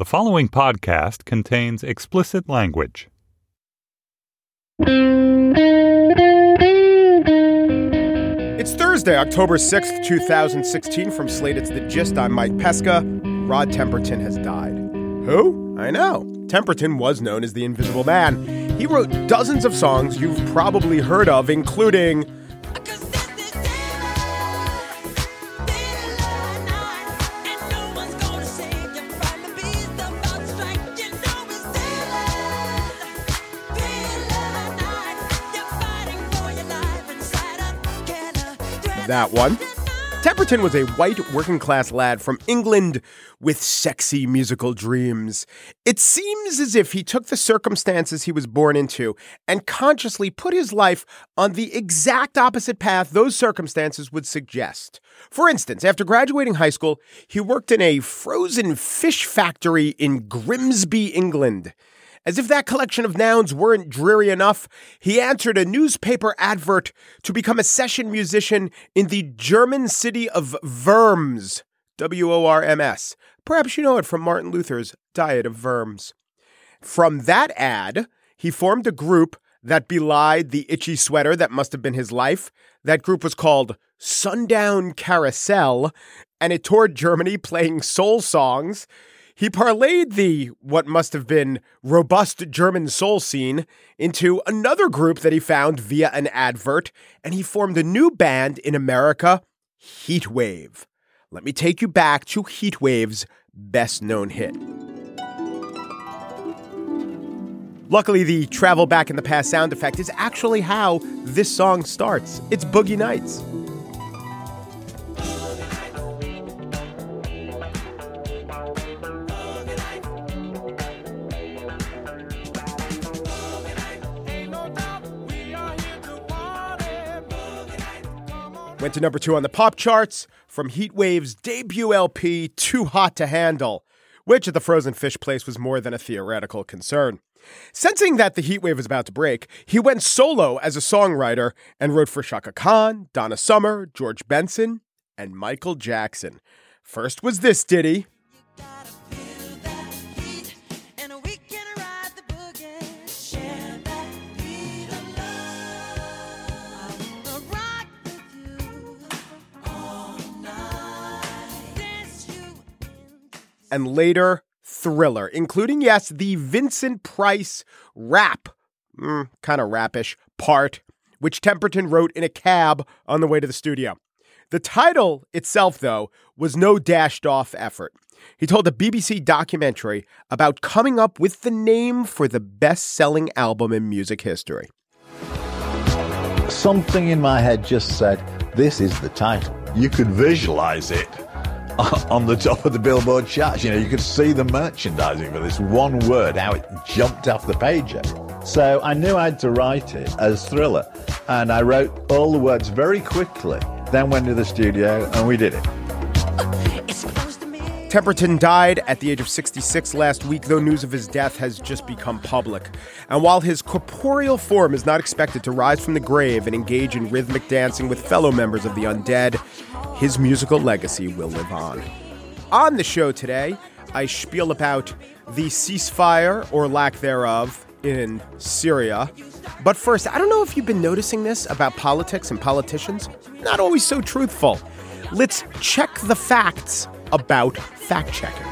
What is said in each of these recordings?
The following podcast contains explicit language. It's Thursday, October 6th, 2016. From Slate, it's The Gist. I'm Mike Pesca. Rod Temperton has died. Who? I know. Temperton was known as the Invisible Man. He wrote dozens of songs you've probably heard of, including that one. Temperton was a white working-class lad from England with sexy musical dreams. It seems as if he took the circumstances he was born into and consciously put his life on the exact opposite path those circumstances would suggest. For instance, after graduating high school, he worked in a frozen fish factory in Grimsby, England. As if that collection of nouns weren't dreary enough, he answered a newspaper advert to become a session musician in the German city of Worms, W-O-R-M-S. Perhaps you know it from Martin Luther's Diet of Worms. From that ad, he formed a group that belied the itchy sweater that must have been his life. That group was called Sundown Carousel, and it toured Germany playing soul songs. He parlayed the what must have been robust German soul scene into another group that he found via an advert, and he formed a new band in America, Heatwave. Let me take you back to Heatwave's best-known hit. Luckily, the travel back in the past sound effect is actually how this song starts. It's Boogie Nights. Went to number 2 on the pop charts from Heatwave's debut LP, Too Hot to Handle, which at the frozen fish place was more than a theoretical concern. Sensing that the Heatwave was about to break, he went solo as a songwriter and wrote for Chaka Khan, Donna Summer, George Benson, and Michael Jackson. First was this ditty. And later, Thriller, including, yes, the Vincent Price rap, kind of rappish, part, which Temperton wrote in a cab on the way to the studio. The title itself, though, was no dashed-off effort. He told a BBC documentary about coming up with the name for the best-selling album in music history. Something in my head just said, this is the title. You could visualize it on the top of the Billboard charts. You could see the merchandising for this one word, how it jumped off the page. So I knew I had to write it as Thriller. And I wrote all the words very quickly, then went to the studio and we did it. Temperton died at the age of 66 last week, though news of his death has just become public. And while his corporeal form is not expected to rise from the grave and engage in rhythmic dancing with fellow members of the undead, his musical legacy will live on. On the show today, I spiel about the ceasefire, or lack thereof, in Syria. But first, I don't know if you've been noticing this about politics and politicians. Not always so truthful. Let's check the facts about fact-checking.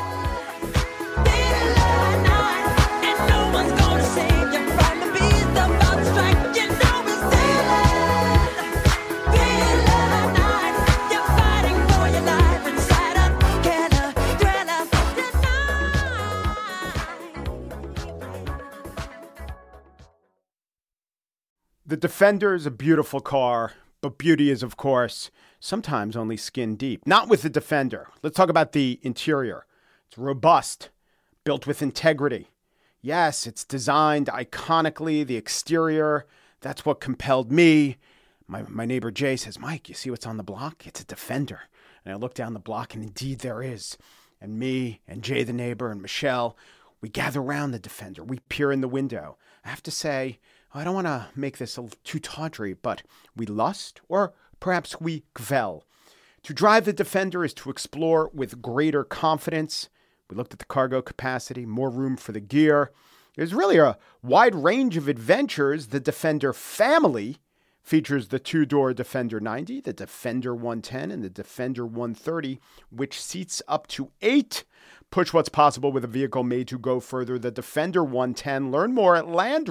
The Defender is a beautiful car, but beauty is, of course, sometimes only skin deep. Not with the Defender. Let's talk about the interior. It's robust, built with integrity. Yes, it's designed iconically. The exterior, that's what compelled me. My neighbor Jay says, Mike, you see what's on the block? It's a Defender. And I look down the block, and indeed there is. And me and Jay the neighbor and Michelle, we gather around the Defender. We peer in the window. I have to say, I don't want to make this too tawdry, but we lust, or perhaps we gvel. To drive the Defender is to explore with greater confidence, We looked at the cargo capacity, more room for the gear. There's really a wide range of adventures. The Defender family features the two-door Defender 90, the Defender 110, and the Defender 130, which seats up to 8. Push what's possible with a vehicle made to go further. The Defender 110. Learn more at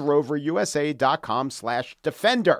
LandRoverUSA.com/Defender.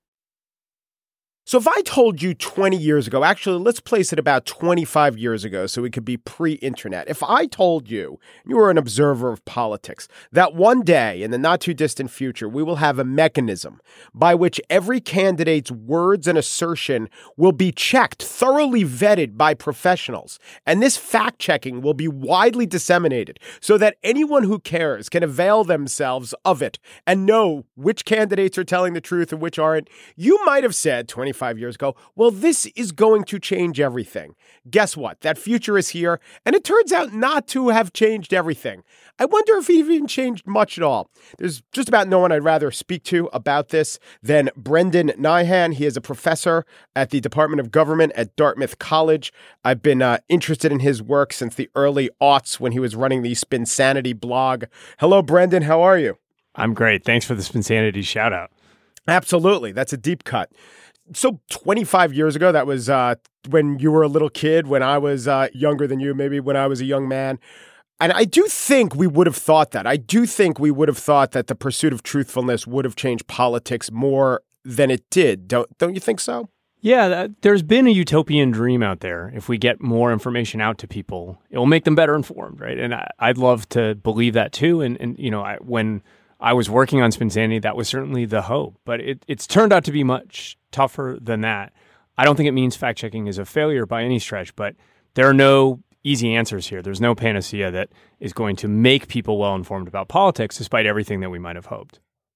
So if I told you 20 years ago, actually, let's place it about 25 years ago so we could be pre-internet. If I told you, you were an observer of politics, that one day in the not too distant future, we will have a mechanism by which every candidate's words and assertion will be checked, thoroughly vetted by professionals. And this fact-checking will be widely disseminated so that anyone who cares can avail themselves of it and know which candidates are telling the truth and which aren't. You might have said 25 years ago, well, this is going to change everything. Guess what? That future is here, and it turns out not to have changed everything. I wonder if it even changed much at all. There's just about no one I'd rather speak to about this than Brendan Nyhan. He is a professor at the Department of Government at Dartmouth College. I've been interested in his work since the early aughts when he was running the Spinsanity blog. Hello, Brendan. How are you? I'm great. Thanks for the Spinsanity shout out. Absolutely. That's a deep cut. So 25 years ago, that was when you were a little kid, when I was younger than you, maybe when I was a young man. And I do think we would have thought that. I do think we would have thought that the pursuit of truthfulness would have changed politics more than it did. Don't you think so? Yeah, there's been a utopian dream out there. If we get more information out to people, it will make them better informed, right? And I'd love to believe that too. And you know, when I was working on Spinsanity, that was certainly the hope. But it's turned out to be much tougher than that. I don't think it means fact-checking is a failure by any stretch, but there are no easy answers here. There's no panacea that is going to make people well-informed about politics, despite everything that we might have hoped.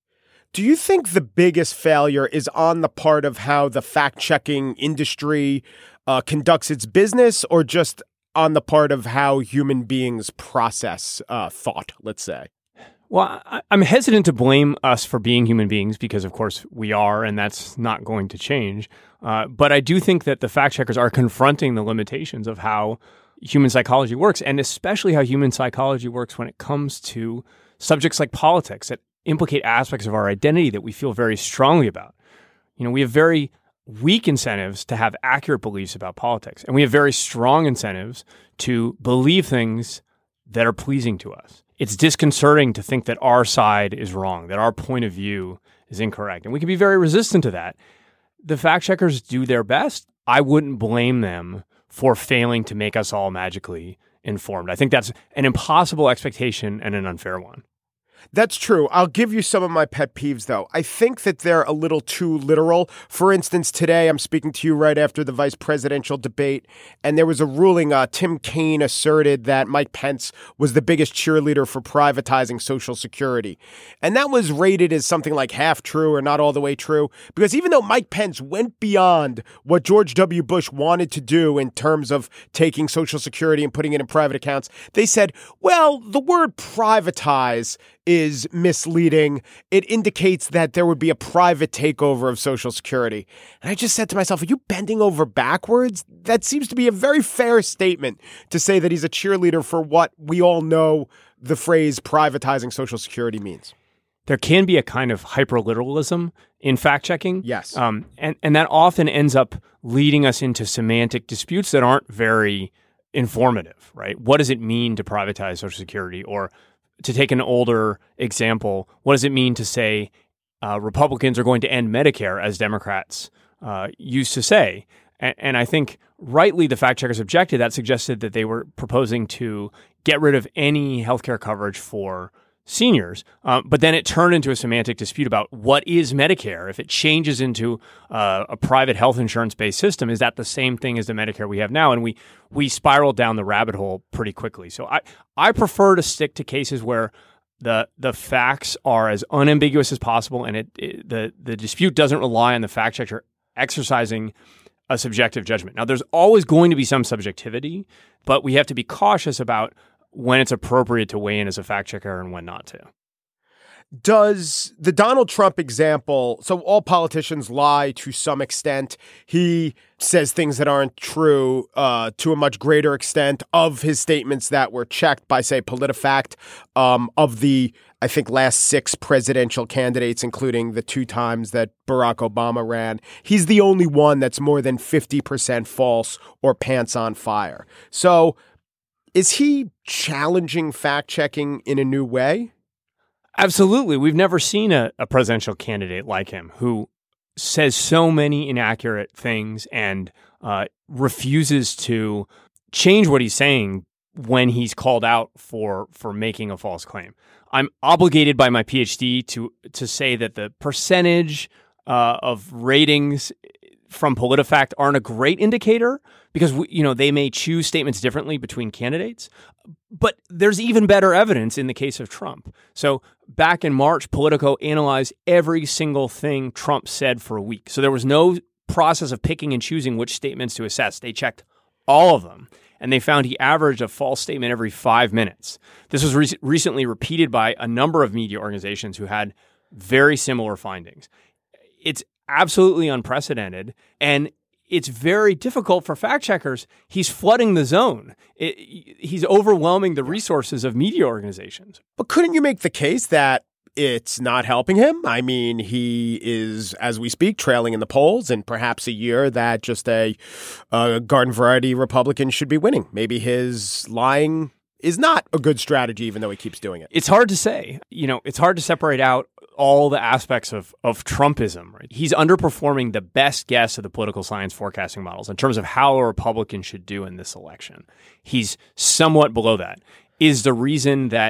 Do you think the biggest failure is on the part of how the fact-checking industry conducts its business, or just on the part of how human beings process thought, let's say? Well, I'm hesitant to blame us for being human beings because, of course, we are, and that's not going to change. But I do think that the fact checkers are confronting the limitations of how human psychology works, and especially how human psychology works when it comes to subjects like politics that implicate aspects of our identity that we feel very strongly about. You know, we have very weak incentives to have accurate beliefs about politics, and we have very strong incentives to believe things that are pleasing to us. It's disconcerting to think that our side is wrong, that our point of view is incorrect. And we can be very resistant to that. The fact checkers do their best. I wouldn't blame them for failing to make us all magically informed. I think that's an impossible expectation and an unfair one. That's true. I'll give you some of my pet peeves, though. I think that they're a little too literal. For instance, today I'm speaking to you right after the vice presidential debate, and there was a ruling. Tim Kaine asserted that Mike Pence was the biggest cheerleader for privatizing Social Security. And that was rated as something like half true or not all the way true, because even though Mike Pence went beyond what George W. Bush wanted to do in terms of taking Social Security and putting it in private accounts, they said, well, the word privatize is misleading. It indicates that there would be a private takeover of Social Security. And I just said to myself, are you bending over backwards? That seems to be a very fair statement to say that he's a cheerleader for what we all know the phrase privatizing Social Security means. There can be a kind of hyperliteralism in fact-checking. Yes. And that often ends up leading us into semantic disputes that aren't very informative, right? What does it mean to privatize Social Security? Or to take an older example, what does it mean to say Republicans are going to end Medicare, as Democrats used to say? And I think rightly the fact checkers objected. That suggested that they were proposing to get rid of any healthcare coverage for seniors. But then it turned into a semantic dispute about what is Medicare. If it changes into a private health insurance-based system, is that the same thing as the Medicare we have now? And we spiraled down the rabbit hole pretty quickly. So I prefer to stick to cases where the facts are as unambiguous as possible, and the dispute doesn't rely on the fact checker exercising a subjective judgment. Now, there's always going to be some subjectivity, but we have to be cautious about when it's appropriate to weigh in as a fact checker and when not to. Does the Donald Trump example, so all politicians lie to some extent. He says things that aren't true to a much greater extent of his statements that were checked by, say, PolitiFact, of the, I think, last 6 presidential candidates, including the 2 times that Barack Obama ran. He's the only one that's more than 50% false or pants on fire. So is he challenging fact-checking in a new way? Absolutely. We've never seen a presidential candidate like him who says so many inaccurate things and refuses to change what he's saying when he's called out for making a false claim. I'm obligated by my PhD to say that the percentage of ratings from PolitiFact aren't a great indicator because they may choose statements differently between candidates. But there's even better evidence in the case of Trump. So back in March, Politico analyzed every single thing Trump said for a week. So there was no process of picking and choosing which statements to assess. They checked all of them, and they found he averaged a false statement every 5 minutes. This was recently repeated by a number of media organizations who had very similar findings. It's absolutely unprecedented, and it's very difficult for fact checkers. He's flooding the zone. He's overwhelming the resources of media organizations. But couldn't you make the case that it's not helping him? I mean, he is, as we speak, trailing in the polls, and perhaps a year that just a garden variety Republican should be winning. Maybe his lying is not a good strategy, even though he keeps doing it. It's hard to say. It's hard to separate out all the aspects of Trumpism. Right? He's underperforming the best guess of the political science forecasting models in terms of how a Republican should do in this election. He's somewhat below that. Is the reason for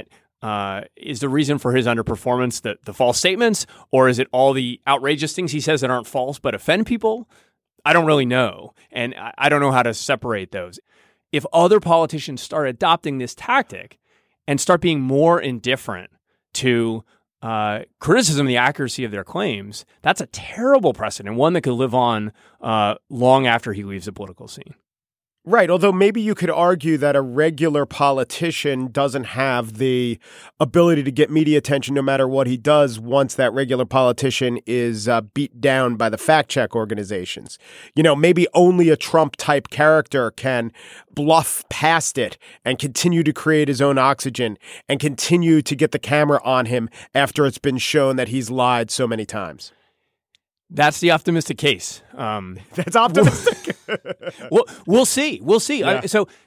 his underperformance the false statements, or is it all the outrageous things he says that aren't false but offend people? I don't really know, and I don't know how to separate those. If other politicians start adopting this tactic and start being more indifferent to criticism of the accuracy of their claims, that's a terrible precedent, one that could live on long after he leaves the political scene. Right, although maybe you could argue that a regular politician doesn't have the ability to get media attention no matter what he does once that regular politician is beat down by the fact-check organizations. Maybe only a Trump-type character can bluff past it and continue to create his own oxygen and continue to get the camera on him after it's been shown that he's lied so many times. That's the optimistic case. That's optimistic. We'll see. Yeah.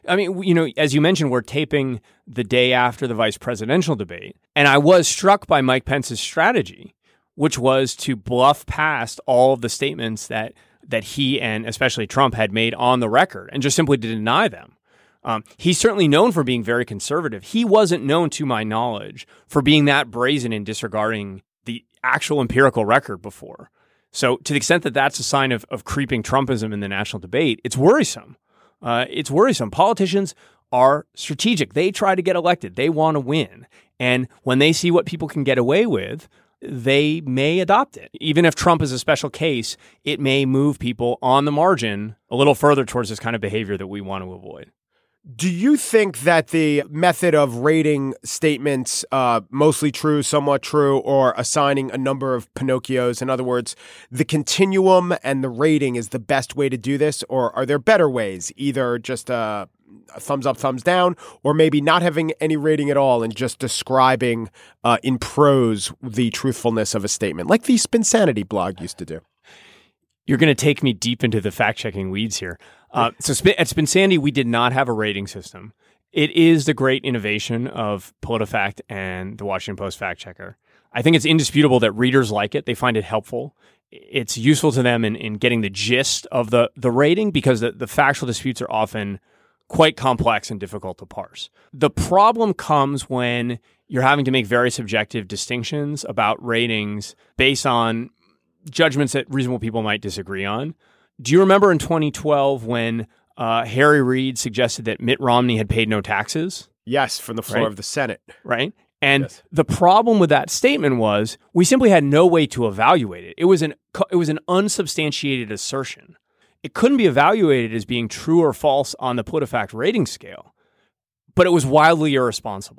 As you mentioned, we're taping the day after the vice presidential debate. And I was struck by Mike Pence's strategy, which was to bluff past all of the statements that he and especially Trump had made on the record and just simply to deny them. He's certainly known for being very conservative. He wasn't known, to my knowledge, for being that brazen in disregarding the actual empirical record before. So to the extent that that's a sign of creeping Trumpism in the national debate, it's worrisome. It's worrisome. Politicians are strategic. They try to get elected. They want to win. And when they see what people can get away with, they may adopt it. Even if Trump is a special case, it may move people on the margin a little further towards this kind of behavior that we want to avoid. Do you think that the method of rating statements mostly true, somewhat true, or assigning a number of Pinocchios, in other words, the continuum and the rating is the best way to do this, or are there better ways, either just a thumbs up, thumbs down, or maybe not having any rating at all and just describing in prose the truthfulness of a statement, like the Spinsanity blog used to do? You're going to take me deep into the fact-checking weeds here. At Spinsanity, we did not have a rating system. It is the great innovation of PolitiFact and the Washington Post Fact Checker. I think it's indisputable that readers like it. They find it helpful. It's useful to them in getting the gist of the rating because the factual disputes are often quite complex and difficult to parse. The problem comes when you're having to make very subjective distinctions about ratings based on judgments that reasonable people might disagree on. Do you remember in 2012 when Harry Reid suggested that Mitt Romney had paid no taxes? Yes, from the floor of the Senate. Right. And the problem with that statement was we simply had no way to evaluate it. It was an unsubstantiated assertion. It couldn't be evaluated as being true or false on the PolitiFact rating scale, but it was wildly irresponsible.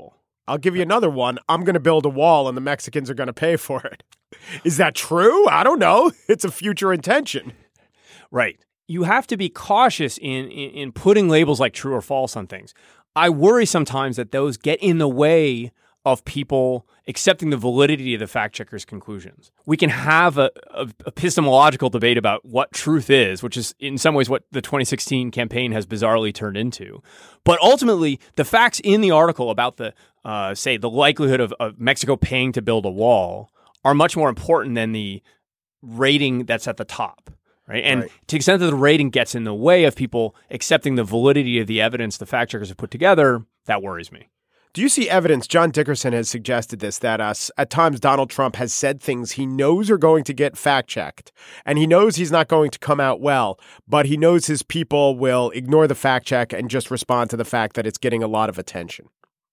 I'll give you another one. I'm going to build a wall and the Mexicans are going to pay for it. Is that true? I don't know. It's a future intention. Right. You have to be cautious in putting labels like true or false on things. I worry sometimes that those get in the way of people accepting the validity of the fact checker's conclusions. We can have a epistemological debate about what truth is, which is in some ways what the 2016 campaign has bizarrely turned into. But ultimately, the facts in the article about the likelihood of Mexico paying to build a wall are much more important than the rating that's at the top. Right? And to the extent that the rating gets in the way of people accepting the validity of the evidence the fact checkers have put together, that worries me. Do you see evidence? John Dickerson has suggested this, that at times Donald Trump has said things he knows are going to get fact-checked, and he knows he's not going to come out well, but he knows his people will ignore the fact-check and just respond to the fact that it's getting a lot of attention.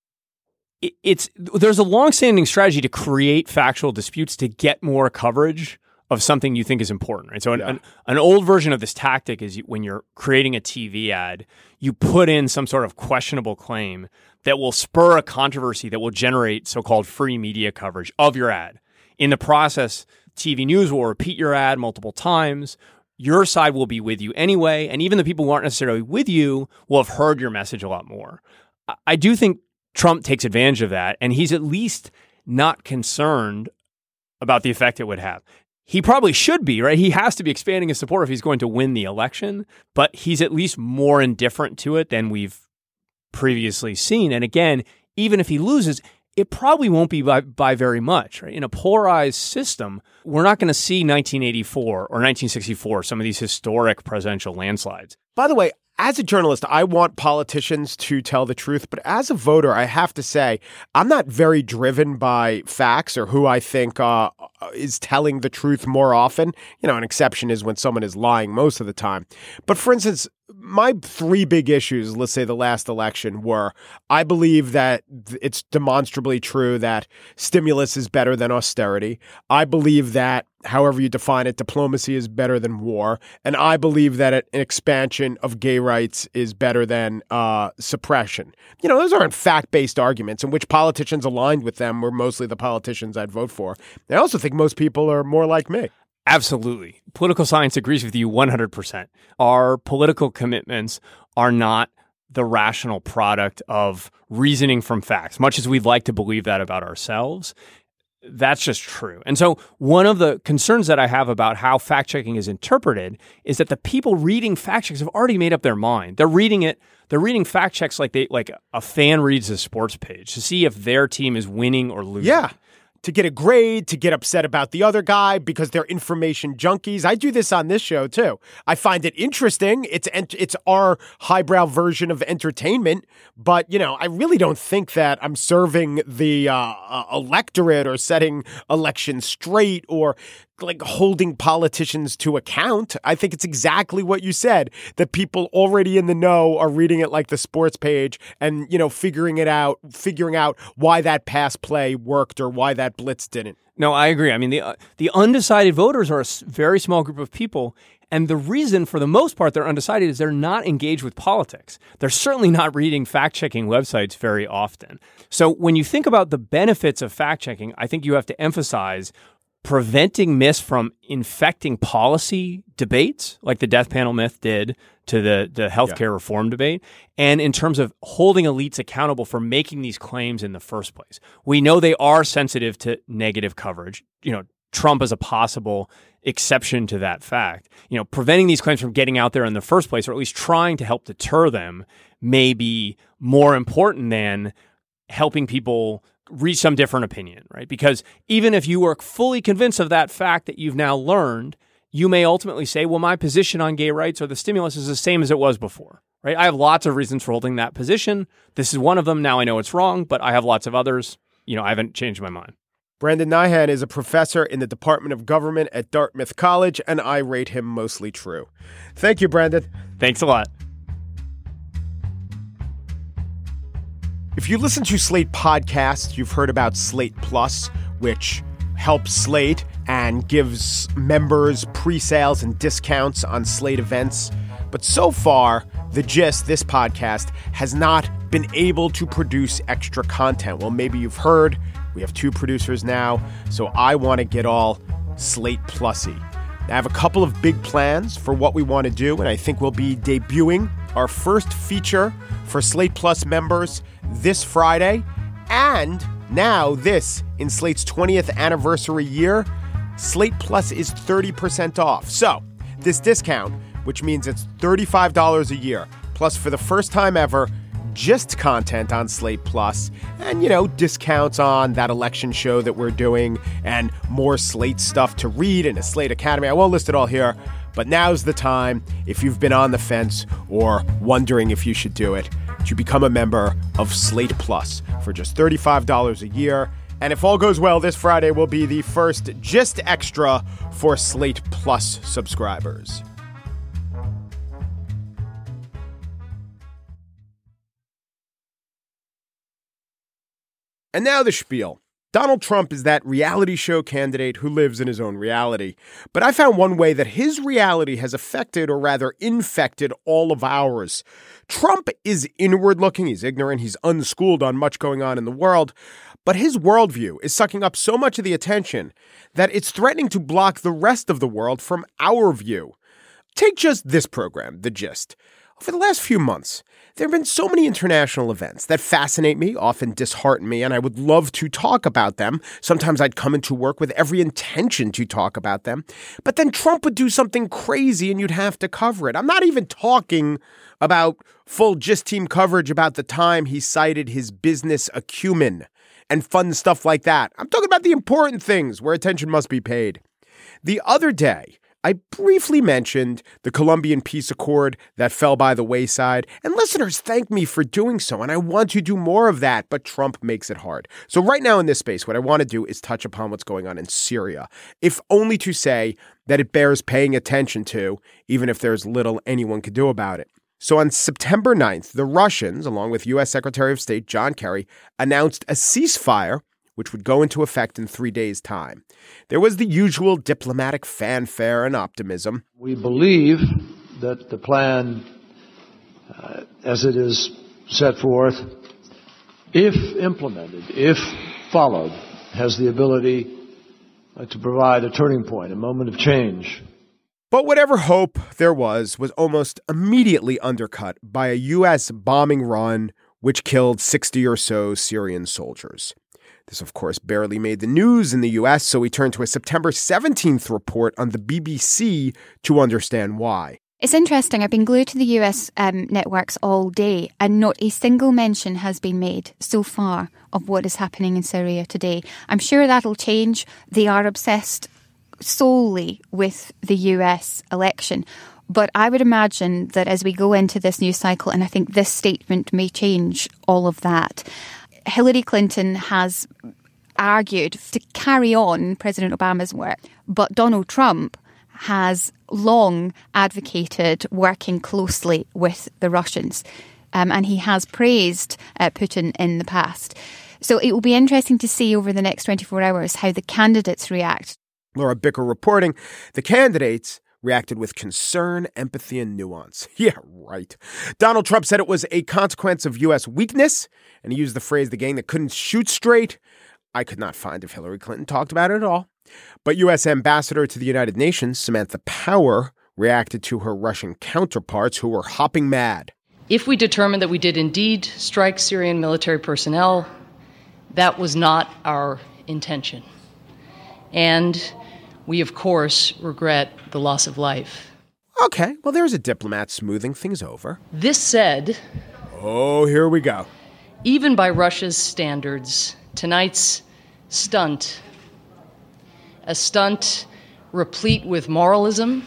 There's a long-standing strategy to create factual disputes to get more coverage of something you think is important, right? So an old version of this tactic is when you're creating a TV ad, you put in some sort of questionable claim that will spur a controversy that will generate so-called free media coverage of your ad. In the process, TV news will repeat your ad multiple times. Your side will be with you anyway, and even the people who aren't necessarily with you will have heard your message a lot more. I do think Trump takes advantage of that, and he's at least not concerned about the effect it would have. He probably should be, right? He has to be expanding his support if he's going to win the election, but he's at least more indifferent to it than we've previously seen. And again, even if he loses, it probably won't be by very much, right? In a polarized system, we're not going to see 1984 or 1964, some of these historic presidential landslides. By the way, as a journalist, I want politicians to tell the truth, but as a voter, I have to say, I'm not very driven by facts or who I think is telling the truth more often. You know, an exception is when someone is lying most of the time. But for instance, my three big issues, let's say the last election, were I believe that it's demonstrably true that stimulus is better than austerity. I believe that, however you define it, diplomacy is better than war. And I believe that an expansion of gay rights is better than suppression. You know, those aren't fact-based arguments, and which politicians aligned with them were mostly the politicians I'd vote for. I also think most people are more like me. Absolutely. Political science agrees with you 100%. Our political commitments are not the rational product of reasoning from facts, much as we'd like to believe that about ourselves. That's just true. And so one of the concerns that I have about how fact-checking is interpreted is that the people reading fact-checks have already made up their mind. They're reading fact-checks like a fan reads a sports page to see if their team is winning or losing. Yeah. To get a grade, to get upset about the other guy because they're information junkies. I do this on this show too. I find it interesting. It's our highbrow version of entertainment, but you know, I really don't think that I'm serving the electorate or setting elections straight or like holding politicians to account. I think it's exactly what you said, that people already in the know are reading it like the sports page and, you know, figuring out why that pass play worked or why that blitz didn't. No, I agree. I mean, the undecided voters are a very small group of people. And the reason, for the most part, they're undecided is they're not engaged with politics. They're certainly not reading fact-checking websites very often. So when you think about the benefits of fact-checking, I think you have to emphasize preventing myths from infecting policy debates, like the death panel myth did to the healthcare reform debate, and in terms of holding elites accountable for making these claims in the first place. We know they are sensitive to negative coverage. You know, Trump is a possible exception to that fact. You know, preventing these claims from getting out there in the first place, or at least trying to help deter them, may be more important than helping people reach some different opinion, right? Because even if you are fully convinced of that fact that you've now learned, you may ultimately say, well, my position on gay rights or the stimulus is the same as it was before, right? I have lots of reasons for holding that position. This is one of them. Now I know it's wrong, but I have lots of others. You know, I haven't changed my mind. Brandon Nyhan is a professor in the Department of Government at Dartmouth College, and I rate him mostly true. Thank you, Brandon. Thanks a lot. If you listen to Slate podcasts, you've heard about Slate Plus, which helps Slate and gives members pre-sales and discounts on Slate events. But so far, The Gist, this podcast, has not been able to produce extra content. Well, maybe you've heard we have 2 producers now, so I want to get all Slate Plus-y. I have a couple of big plans for what we want to do, and I think we'll be debuting our first feature for Slate Plus members this Friday. And now this, in Slate's 20th anniversary year, Slate Plus is 30% off. So this discount, which means it's $35 a year, plus for the first time ever, just content on Slate Plus, and, discounts on that election show that we're doing, and more Slate stuff to read in a Slate Academy. I won't list it all here, but now's the time, if you've been on the fence or wondering if you should do it, to become a member of Slate Plus for just $35 a year. And if all goes well, this Friday will be the first Just Extra for Slate Plus subscribers. And now the spiel. Donald Trump is that reality show candidate who lives in his own reality. But I found one way that his reality has affected, or rather infected, all of ours. Trump is inward-looking, he's ignorant, he's unschooled on much going on in the world. But his worldview is sucking up so much of the attention that it's threatening to block the rest of the world from our view. Take just this program, The Gist. Over the last few months, there have been so many international events that fascinate me, often dishearten me, and I would love to talk about them. Sometimes I'd come into work with every intention to talk about them. But then Trump would do something crazy and you'd have to cover it. I'm not even talking about full Gist team coverage about the time he cited his business acumen and fun stuff like that. I'm talking about the important things where attention must be paid. The other day, I briefly mentioned the Colombian peace accord that fell by the wayside, and listeners thank me for doing so, and I want to do more of that, but Trump makes it hard. So right now in this space, what I want to do is touch upon what's going on in Syria, if only to say that it bears paying attention to, even if there's little anyone could do about it. So on September 9th, the Russians, along with U.S. Secretary of State John Kerry, announced a ceasefire which would go into effect in 3 days' time. There was the usual diplomatic fanfare and optimism. We believe that the plan, as it is set forth, if implemented, if followed, has the ability to provide a turning point, a moment of change. But whatever hope there was almost immediately undercut by a U.S. bombing run which killed 60 or so Syrian soldiers. This, of course, barely made the news in the U.S., so we turn to a September 17th report on the BBC to understand why. It's interesting. I've been glued to the US networks all day, and not a single mention has been made so far of what is happening in Syria today. I'm sure that'll change. They are obsessed solely with the US election. But I would imagine that as we go into this new cycle, and I think this statement may change all of that, Hillary Clinton has argued to carry on President Obama's work, but Donald Trump has long advocated working closely with the Russians, and he has praised Putin in the past. So it will be interesting to see over the next 24 hours how the candidates react. Laura Bicker reporting, the candidates reacted with concern, empathy, and nuance. Yeah, right. Donald Trump said it was a consequence of U.S. weakness, and he used the phrase the gang that couldn't shoot straight. I could not find if Hillary Clinton talked about it at all. But U.S. Ambassador to the United Nations, Samantha Power, reacted to her Russian counterparts who were hopping mad. If we determined that we did indeed strike Syrian military personnel, that was not our intention. And we, of course, regret the loss of life. Okay, well, there's a diplomat smoothing things over. This said... Oh, here we go. Even by Russia's standards, tonight's stunt, a stunt replete with moralism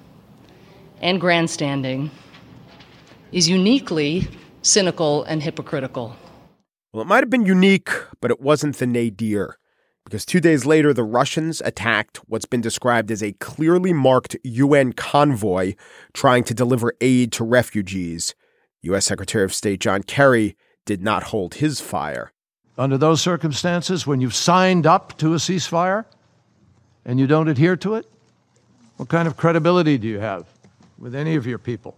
and grandstanding, is uniquely cynical and hypocritical. Well, it might have been unique, but it wasn't the nadir. Because 2 days later, the Russians attacked what's been described as a clearly marked UN convoy trying to deliver aid to refugees. U.S. Secretary of State John Kerry did not hold his fire. Under those circumstances, when you've signed up to a ceasefire and you don't adhere to it, what kind of credibility do you have with any of your people?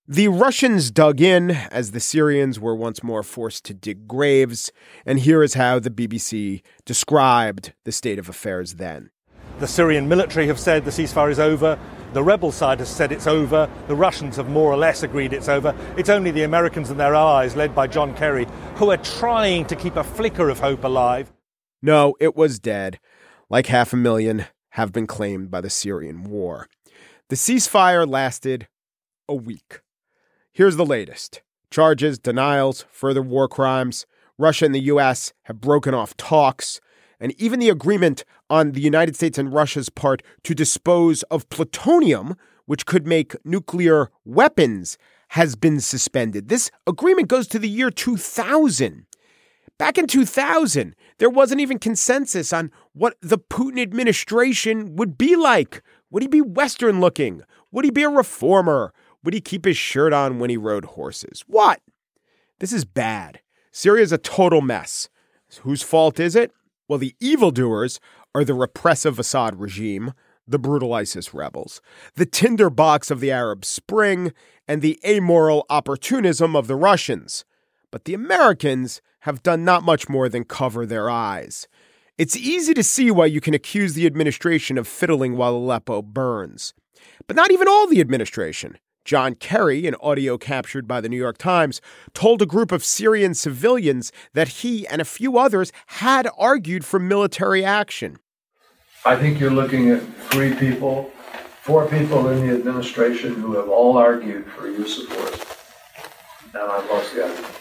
The Russians dug in as the Syrians were once more forced to dig graves, and here is how the BBC described the state of affairs then. The Syrian military have said the ceasefire is over. The rebel side has said it's over. The Russians have more or less agreed it's over. It's only the Americans and their allies, led by John Kerry, who are trying to keep a flicker of hope alive. No, it was dead. Like 500,000 have been claimed by the Syrian war. The ceasefire lasted a week. Here's the latest. Charges, denials, further war crimes. Russia and the U.S. have broken off talks, and even the agreement on the United States and Russia's part to dispose of plutonium, which could make nuclear weapons, has been suspended. This agreement goes to the year 2000. Back in 2000, there wasn't even consensus on what the Putin administration would be like. Would he be Western looking? Would he be a reformer? Would he keep his shirt on when he rode horses? What? This is bad. Syria's a total mess. Whose fault is it? Well, the evildoers are the repressive Assad regime, the brutal ISIS rebels, the tinderbox of the Arab Spring, and the amoral opportunism of the Russians. But the Americans have done not much more than cover their eyes. It's easy to see why you can accuse the administration of fiddling while Aleppo burns. But not even all the administration. John Kerry, in audio captured by the New York Times, told a group of Syrian civilians that he and a few others had argued for military action. I think you're looking at 4 people in the administration who have all argued for your support. And I've lost the argument.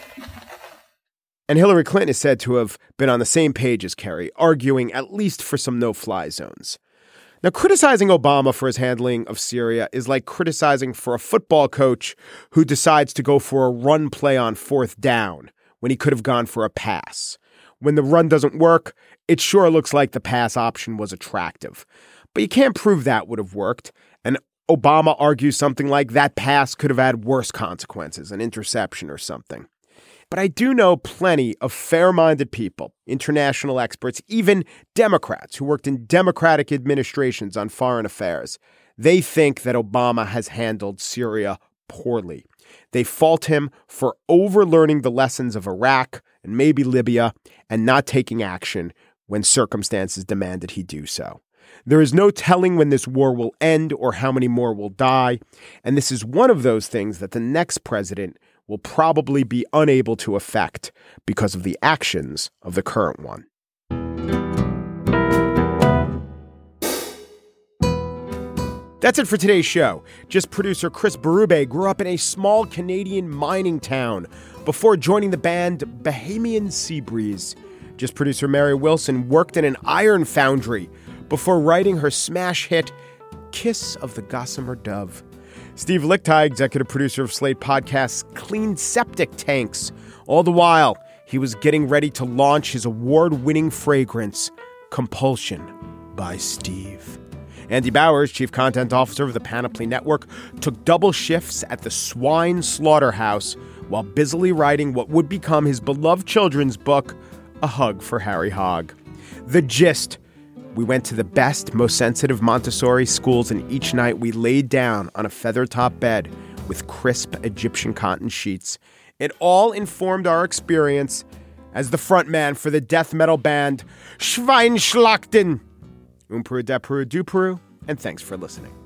And Hillary Clinton is said to have been on the same page as Kerry, arguing at least for some no-fly zones. Now, criticizing Obama for his handling of Syria is like criticizing for a football coach who decides to go for a run play on 4th down when he could have gone for a pass. When the run doesn't work, it sure looks like the pass option was attractive. But you can't prove that would have worked. And Obama argues something like that pass could have had worse consequences, an interception or something. But I do know plenty of fair-minded people, international experts, even Democrats who worked in Democratic administrations on foreign affairs. They think that Obama has handled Syria poorly. They fault him for overlearning the lessons of Iraq and maybe Libya and not taking action when circumstances demanded he do so. There is no telling when this war will end or how many more will die, and this is one of those things that the next president will probably be unable to affect because of the actions of the current one. That's it for today's show. Just producer Chris Berube grew up in a small Canadian mining town before joining the band Bahamian Seabreeze. Just producer Mary Wilson worked in an iron foundry before writing her smash hit Kiss of the Gossamer Dove. Steve Lichtai, executive producer of Slate Podcasts, cleaned septic tanks. All the while, he was getting ready to launch his award-winning fragrance, Compulsion by Steve. Andy Bowers, chief content officer of the Panoply Network, took double shifts at the swine slaughterhouse while busily writing what would become his beloved children's book, A Hug for Harry Hogg. The gist: we went to the best, most sensitive Montessori schools, and each night we laid down on a feather-top bed with crisp Egyptian cotton sheets. It all informed our experience as the frontman for the death metal band Schweinschlachten. Umperu, Deperu, Duperu, and thanks for listening.